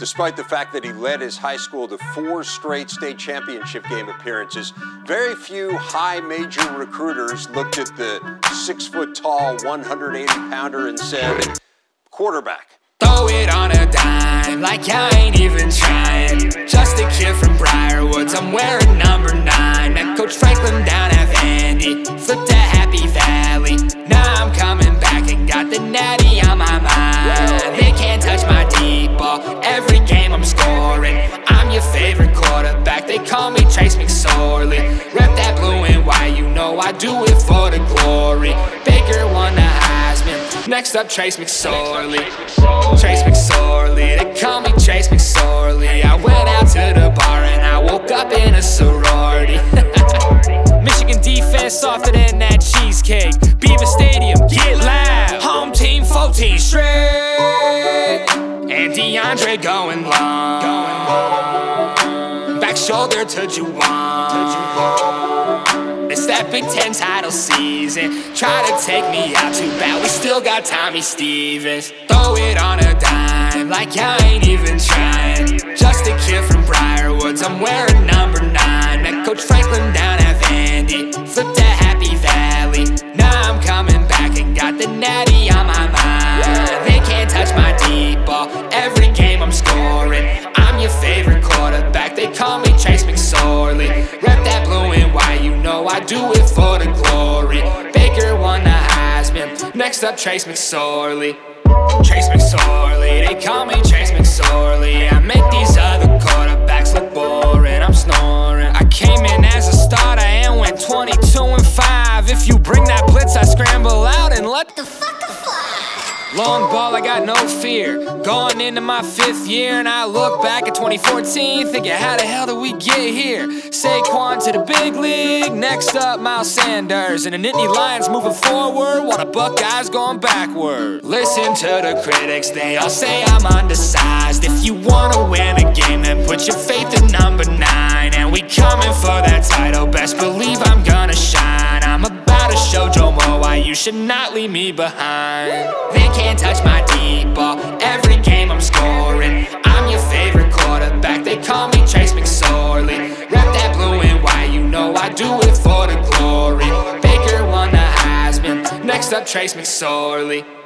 Despite the fact that he led his high school to 4 straight state championship game appearances, very few high major recruiters looked at the 6-foot-tall, 180-pounder and said, quarterback. Throw it on a dime, like I ain't even trying. Just a kid from Briarwoods, I'm wearing number 9. Met Coach Franklin down at Vandy, flipped to Happy Valley. Now I'm coming back and got the natty on my mind. They can't touch my deep ball, every game I'm scoring. I'm your favorite quarterback, they call me Trace McSorley. Rep that blue and white, you know I do it for the glory. Baker won the Heisman, next up Trace McSorley. Trace McSorley, they call me Trace McSorley. I went out to the bar and I woke up in a sorority. Michigan defense softer than that cheesecake. Beaver Stadium, get loud. Home team 14 straight. And DeAndre going long. Back shoulder to Juwan. It's that Big Ten title season. Try to take me out too bad, we still got Tommy Stevens. Throw it on a dime, like I ain't even trying. Just a kid from Briarwoods, I'm wearing number 9. Met Coach Franklin down at Vandy, flipped to Happy Valley. Now I'm coming back and got the natty on my mind. They can't touch my deep ball, every game I'm scoring. I'm your favorite quarterback, they call me Trace McSorley. Rep that blue and white, you know I do it for the glory. Baker won the Heisman, next up Trace McSorley. Trace McSorley, they call me Trace McSorley. I make these other quarterbacks look boring, I'm snoring. I came in as a starter and went 22-5. If you bring that blitz, I scramble out and let the fucker fly. Long ball, I got no fear. Going into my 5th year, and I look back at 2014, thinking, how the hell did we get here? Saquon to the big league. Next up, Miles Sanders. And the Nittany Lions moving forward, while the Buckeyes going backward. Listen to the critics, they all say I'm undersized. If you wanna win a game, then put your faith in number 9. And we coming for that title, best believe I'm gonna shine. I'm about to show Jomo why you should not leave me behind. They can't touch my deep ball, every game I'm scoring. I'm your favorite quarterback, they call me Trace McSorley. Rep that blue and white, you know I do it for the glory. Baker won the Heisman, next up Trace McSorley.